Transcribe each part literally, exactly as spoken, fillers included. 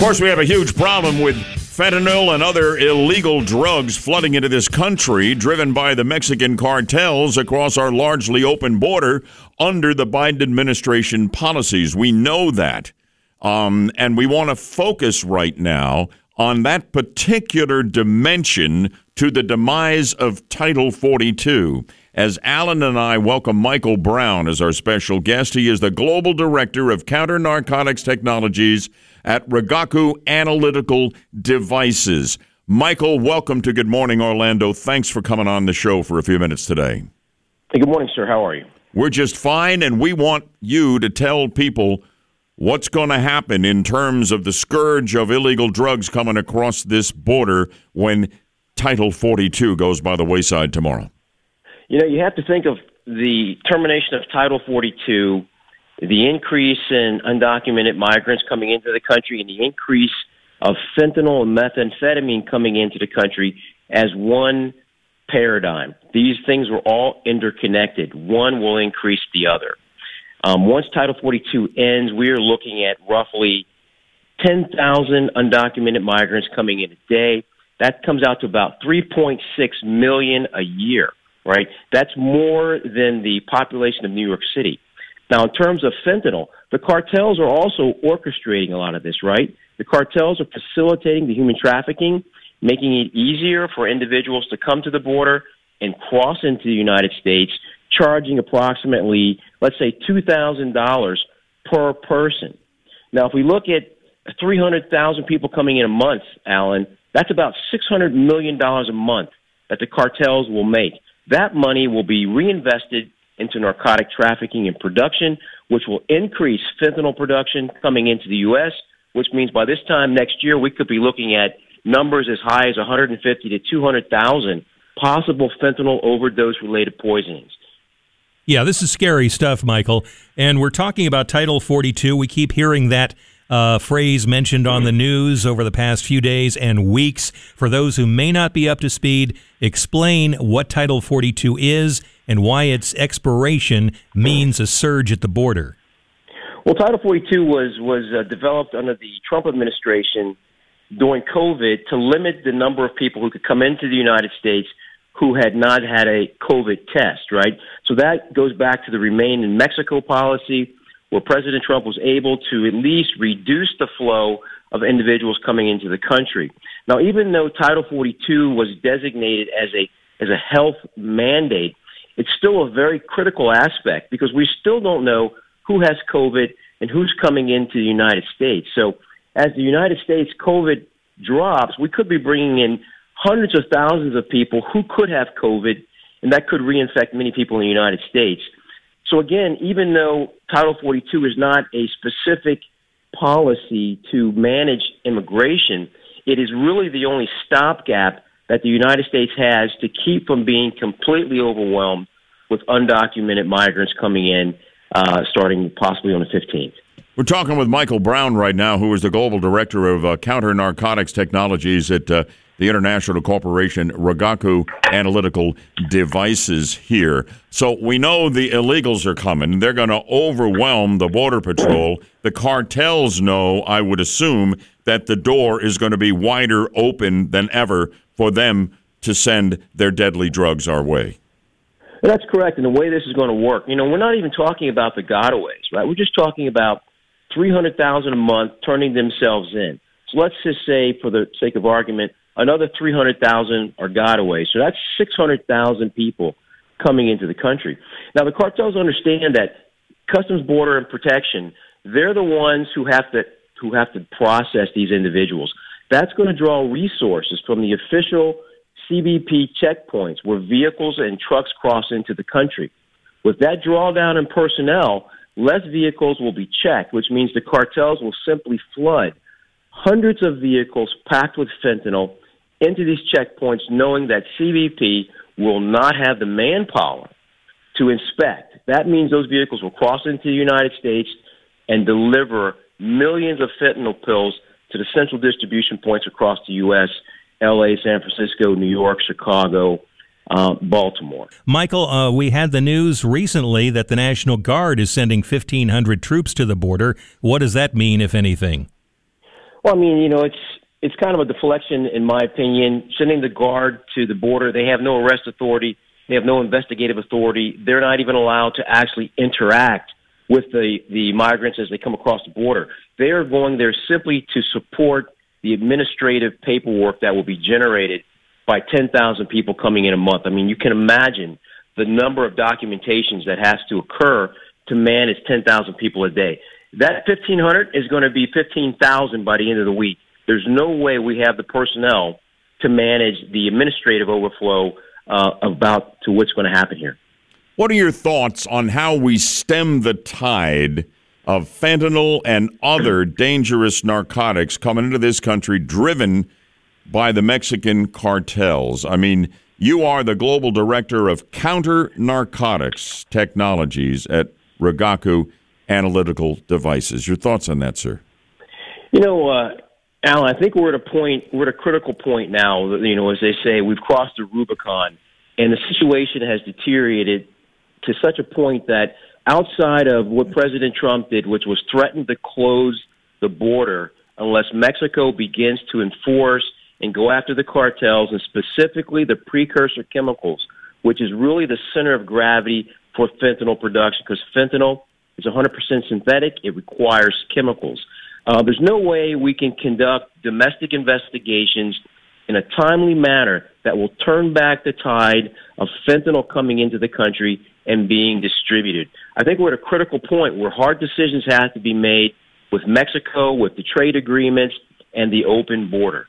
course, we have a huge problem with fentanyl and other illegal drugs flooding into this country, driven by the Mexican cartels across our largely open border under the Biden administration policies. We know that. Um, and we want to focus right now on that particular dimension to the demise of Title forty-two. As Alan and I welcome Michael Brown as our special guest. He is the Global Director of Counter-Narcotics Technologies at Rigaku Analytical Devices. Michael, welcome to Good Morning Orlando. Thanks for coming on the show for a few minutes today. Hey, good morning, sir. How are you? We're just fine, and we want you to tell people what's going to happen in terms of the scourge of illegal drugs coming across this border when Title forty-two goes by the wayside tomorrow. You know, you have to think of the termination of Title forty-two, the increase in undocumented migrants coming into the country, and the increase of fentanyl and methamphetamine coming into the country as one paradigm. These things were all interconnected. One will increase the other. Um, once Title forty-two ends, we are looking at roughly ten thousand undocumented migrants coming in a day. That comes out to about three point six million a year, right? That's more than the population of New York City. Now, in terms of fentanyl, the cartels are also orchestrating a lot of this, right? The cartels are facilitating the human trafficking, making it easier for individuals to come to the border and cross into the United States, charging approximately, let's say, two thousand dollars per person. Now, if we look at three hundred thousand people coming in a month, Alan, that's about six hundred million dollars a month that the cartels will make. That money will be reinvested into narcotic trafficking and production, which will increase fentanyl production coming into the U S, which means by this time next year, we could be looking at numbers as high as one hundred fifty to two hundred thousand possible fentanyl overdose-related poisonings. Yeah, this is scary stuff, Michael. And we're talking about Title forty-two. We keep hearing that uh, phrase mentioned on the news over the past few days and weeks. For those who may not be up to speed, explain what Title forty-two is and why its expiration means a surge at the border. Well, Title forty-two was, was uh, developed under the Trump administration during COVID to limit the number of people who could come into the United States who had not had a COVID test, right? So that goes back to the Remain in Mexico policy, where President Trump was able to at least reduce the flow of individuals coming into the country. Now, even though Title forty-two was designated as a as a health mandate, it's still a very critical aspect because we still don't know who has COVID and who's coming into the United States. So as the United States COVID drops, we could be bringing in hundreds of thousands of people who could have COVID, and that could reinfect many people in the United States. So again, even though Title forty-two is not a specific policy to manage immigration, it is really the only stopgap that the United States has to keep from being completely overwhelmed with undocumented migrants coming in, uh, starting possibly on the fifteenth. We're talking with Michael Brown right now, who is the Global Director of uh, Counter-Narcotics Technologies at uh, the international corporation Rigaku Analytical Devices here. So we know the illegals are coming. They're going to overwhelm the Border Patrol. The cartels know, I would assume, that the door is going to be wider open than ever for them to send their deadly drugs our way. That's correct. And the way this is going to work, you know, we're not even talking about the gotaways, right? We're just talking about three hundred thousand a month turning themselves in. So let's just say, for the sake of argument, another three hundred thousand are gotaways. So that's six hundred thousand people coming into the country. Now, the cartels understand that Customs, Border, and Protection, they're the ones who have to who have to process these individuals. That's going to draw resources from the official C B P checkpoints where vehicles and trucks cross into the country. With that drawdown in personnel, less vehicles will be checked, which means the cartels will simply flood hundreds of vehicles packed with fentanyl into these checkpoints, knowing that C B P will not have the manpower to inspect. That means those vehicles will cross into the United States and deliver millions of fentanyl pills to the central distribution points across the U S, L A, San Francisco, New York, Chicago, uh, Baltimore. Michael, uh, we had the news recently that the National Guard is sending fifteen hundred troops to the border. What does that mean, if anything? Well, I mean, you know, it's it's kind of a deflection, in my opinion. Sending the guard to the border, they have no arrest authority, they have no investigative authority. They're not even allowed to actually interact with the, the migrants as they come across the border. They are going there simply to support the administrative paperwork that will be generated by ten thousand people coming in a month. I mean, you can imagine the number of documentations that has to occur to manage ten thousand people a day. That fifteen hundred is going to be fifteen thousand by the end of the week. There's no way we have the personnel to manage the administrative overflow uh, about to what's going to happen here. What are your thoughts on how we stem the tide of fentanyl and other dangerous narcotics coming into this country driven by the Mexican cartels? I mean, you are the global director of counter narcotics technologies at Rigaku Analytical Devices. Your thoughts on that, sir? You know, uh, Alan, I think we're at a point, we're at a critical point now. You know, as they say, we've crossed the Rubicon, and the situation has deteriorated to such a point that outside of what President Trump did, which was threaten to close the border unless Mexico begins to enforce and go after the cartels, and specifically the precursor chemicals, which is really the center of gravity for fentanyl production, because fentanyl is one hundred percent synthetic. It requires chemicals. Uh, there's no way we can conduct domestic investigations in a timely manner that will turn back the tide of fentanyl coming into the country and being distributed. I think we're at a critical point where hard decisions have to be made with Mexico, with the trade agreements, and the open border.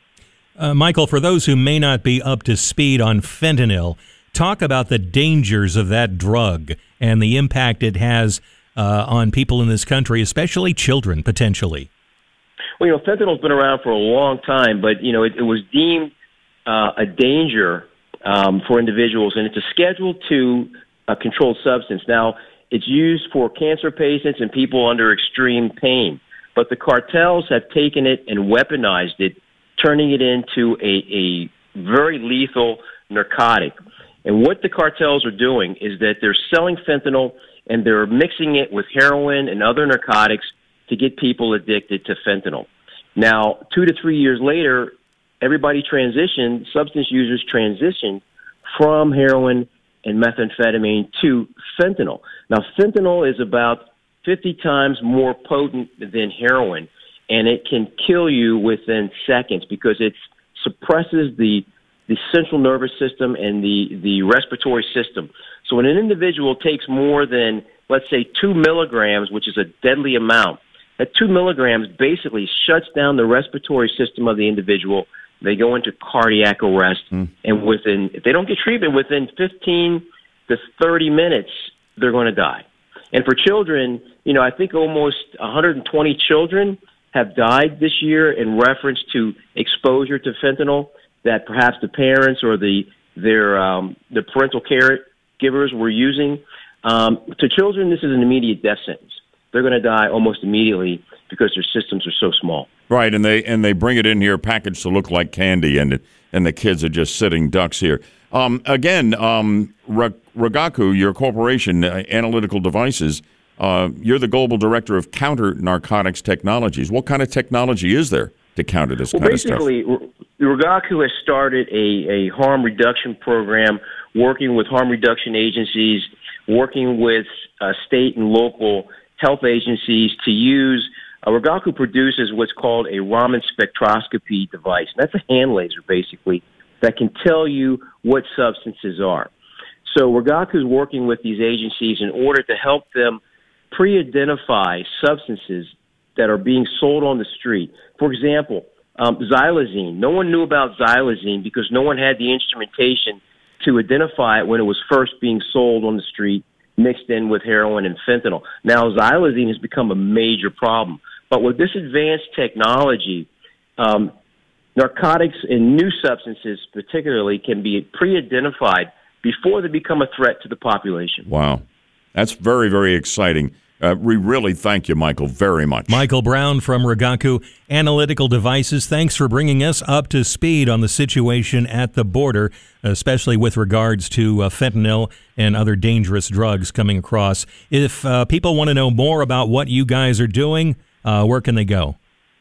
Uh, Michael, for those who may not be up to speed on fentanyl, talk about the dangers of that drug and the impact it has uh, on people in this country, especially children, potentially. Well, you know, fentanyl's been around for a long time, but, you know, it, it was deemed uh, a danger um, for individuals, and it's a Schedule two uh, controlled substance. Now, it's used for cancer patients and people under extreme pain, but the cartels have taken it and weaponized it, turning it into a, a very lethal narcotic. And what the cartels are doing is that they're selling fentanyl and they're mixing it with heroin and other narcotics to get people addicted to fentanyl. Now, two to three years later, everybody transitioned, substance users transitioned from heroin and methamphetamine to fentanyl. Now, fentanyl is about fifty times more potent than heroin, and it can kill you within seconds because it suppresses the the central nervous system and the, the respiratory system. So when an individual takes more than, let's say, two milligrams, which is a deadly amount, that two milligrams basically shuts down the respiratory system of the individual. They go into cardiac arrest, mm. and within, if they don't get treatment, within fifteen to thirty minutes, they're going to die. And for children, you know, I think almost one hundred twenty children have died this year in reference to exposure to fentanyl that perhaps the parents or the their um, the parental care givers were using. Um, to children, this is an immediate death sentence. They're going to die almost immediately because their systems are so small. Right, and they and they bring it in here packaged to look like candy, and and the kids are just sitting ducks here. Um, again, um, Rigaku, your corporation, uh, Analytical Devices, uh, you're the global director of counter narcotics technologies. What kind of technology is there to counter this well, kind of stuff? Basically, Rigaku has started a, a harm reduction program, working with harm reduction agencies, working with uh, state and local health agencies to use. Uh, Rigaku produces what's called a Raman spectroscopy device. And that's a hand laser, basically, that can tell you what substances are. So Rigaku is working with these agencies in order to help them pre-identify substances that are being sold on the street. For example, um, xylazine. No one knew about xylazine because no one had the instrumentation to identify it when it was first being sold on the street, mixed in with heroin and fentanyl. Now, xylazine has become a major problem. But with this advanced technology, um, narcotics and new substances particularly can be pre-identified before they become a threat to the population. Wow. That's very, very exciting. Uh, we really thank you, Michael, very much. Michael Brown from Rigaku Analytical Devices, thanks for bringing us up to speed on the situation at the border, especially with regards to uh, fentanyl and other dangerous drugs coming across. If uh, people want to know more about what you guys are doing, uh, where can they go?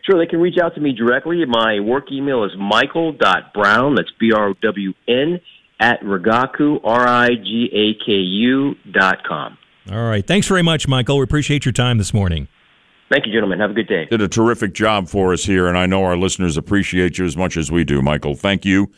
Sure, they can reach out to me directly. My work email is michael.brown, that's B R O W N, at Rigaku, R I G A K U dot com. All right. Thanks very much, Michael. We appreciate your time this morning. Thank you, gentlemen. Have a good day. Did a terrific job for us here, and I know our listeners appreciate you as much as we do, Michael. Thank you.